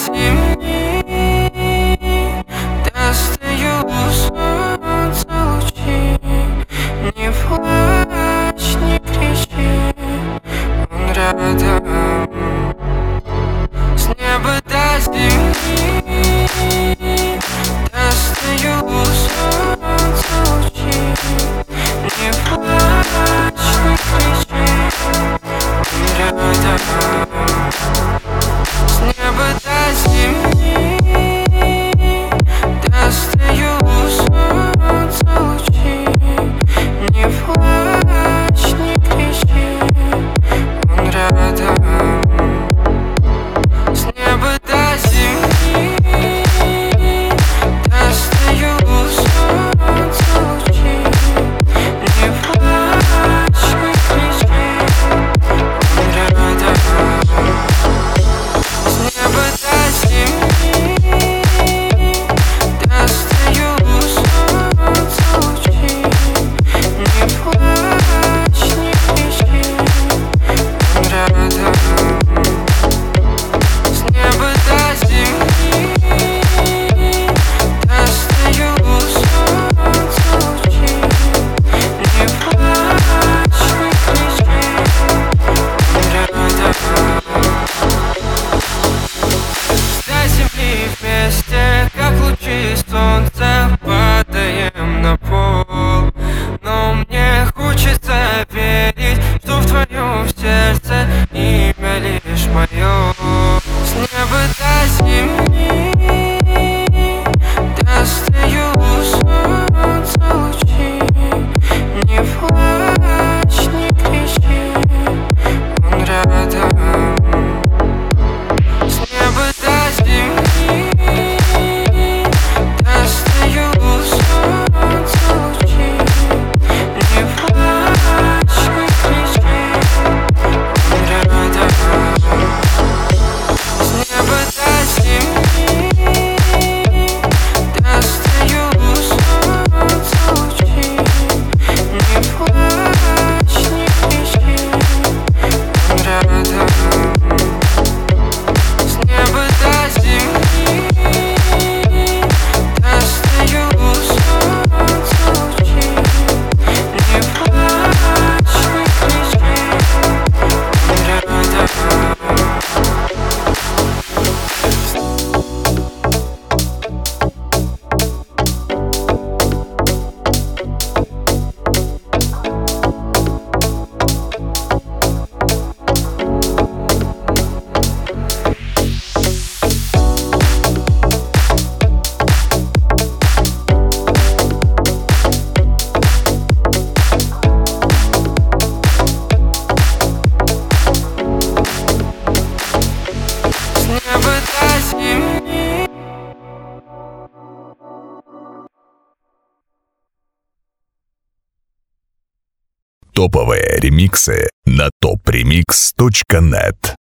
зимний достаю солнца лучи. Не плачь, не кричи, он рядом. С неба до земли достаю солнца лучи. Не плачь, не кричи, он рядом. С неба до земли достаю солнца лучи. Не плачь, не кричи, он рядом. С неба до земли достаю солнца лучи. Не плачь, не кричи, он рядом. С неба до земли достаю солнца лучи. Не плачь, не кричи, он рядом. С неба до земли достаю солнца лучи. Не плачь, не кричи, он рядом. До земли вместе, как лучи солнца, падаем на пол. Но мне хочется верить, что в твоем сердце имя лишь мое. С неба до земли достаю солнца лучи. Не плачь, не кричи, он рядом. С неба до земли достаю солнца лучи. Не плачь, не кричи, он рядом. С неба до земли достаю солнца лучи. Не плачь, не кричи, он рядом. С неба до земли достаю солнца лучи. Не плачь, не кричи, он рядом. С неба до земли. Топовые ремиксы на topremix.net.